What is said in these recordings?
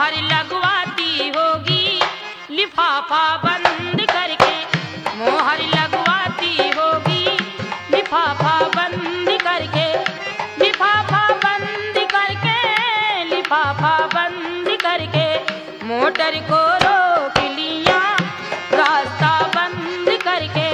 मोहर लगवाती होगी लिफाफा बंद करके, मोहर लगवाती होगी लिफाफा बंद करके, लिफाफा बंद करके, लिफाफा बंद करके, मोटर को रोक लिया रास्ता बंद करके।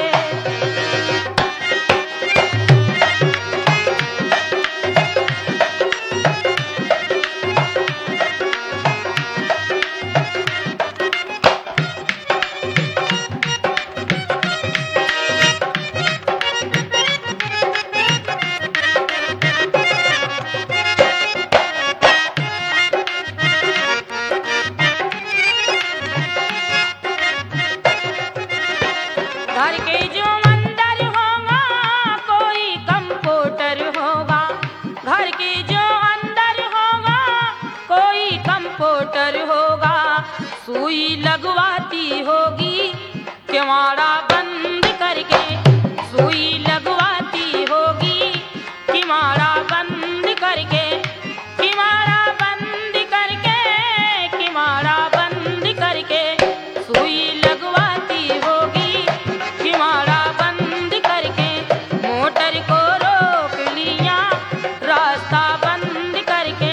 घर के जो अंदर होगा कोई कंप्यूटर होगा, घर के जो अंदर होगा कोई कंप्यूटर होगा, सुई लगवाती होगी किवाड़ा बंद करके, सुई लगवाती होगी किवाड़ा बंद करके, किवाड़ा बंद करके, किवाड़ा बंद करके, सुई लगवाती होगी किवाड़ा बंद करके, मोटर को रोक लिया रास्ता बंद करके।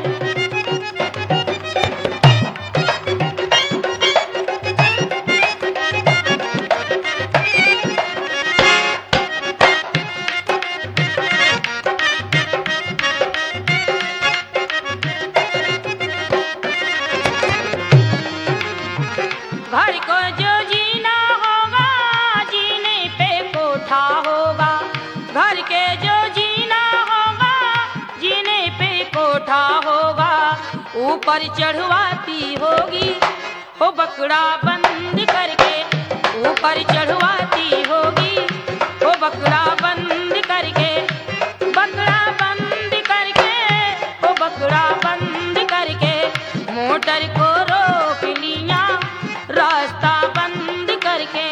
घर को जो जीना होगा जीने पे कोठा होगा, घर के जो जीना होगा जीने पे कोठा होगा, ऊपर चढ़वाती होगी वो बकड़ा बंद करके, ऊपर चढ़वाती होगी वो बकड़ा बंद करके, बकड़ा बंद करके, वो बकड़ा बंद करके, मोटर को रोक लिया रास्ता बंद करके।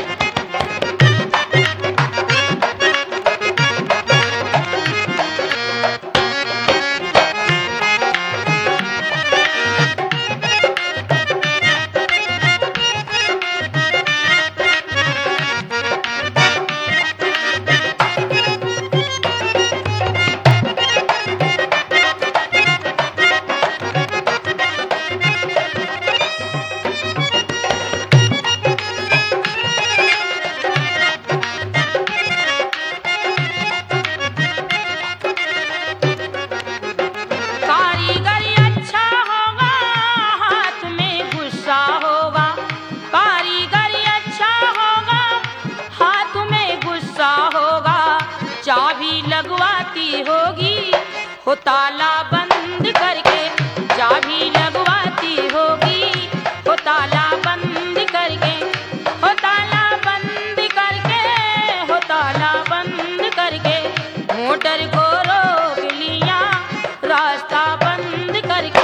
कारीगरी अच्छा होगा हाथ में गुस्सा होगा, कारीगरी अच्छा होगा हाथ में गुस्सा होगा, चाबी लगवाती होगी वो ताला बंद करके, चाबी लगवाती होगी वो ताला बंद करके, वो ताला बंद करके, वो ताला बंद करके, मोटर को रोक लिया रास्ता बंद करके।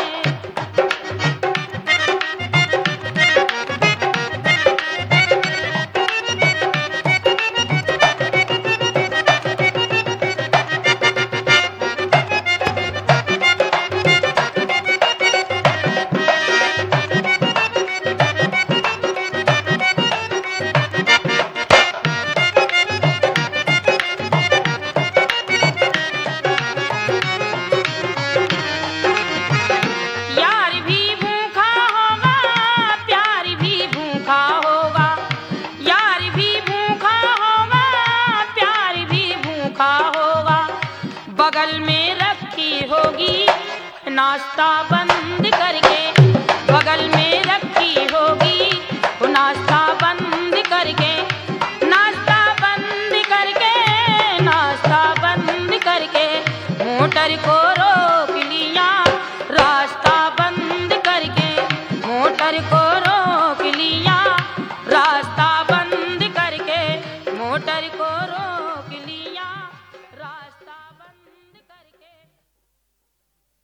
यार भी भूखा होगा प्यार भी भूखा होगा, यार भी भूखा होगा प्यार भी भूखा होगा, बगल में रखी होगी नाश्ता बंद करके, बगल में रखी होगी वो नाश्ता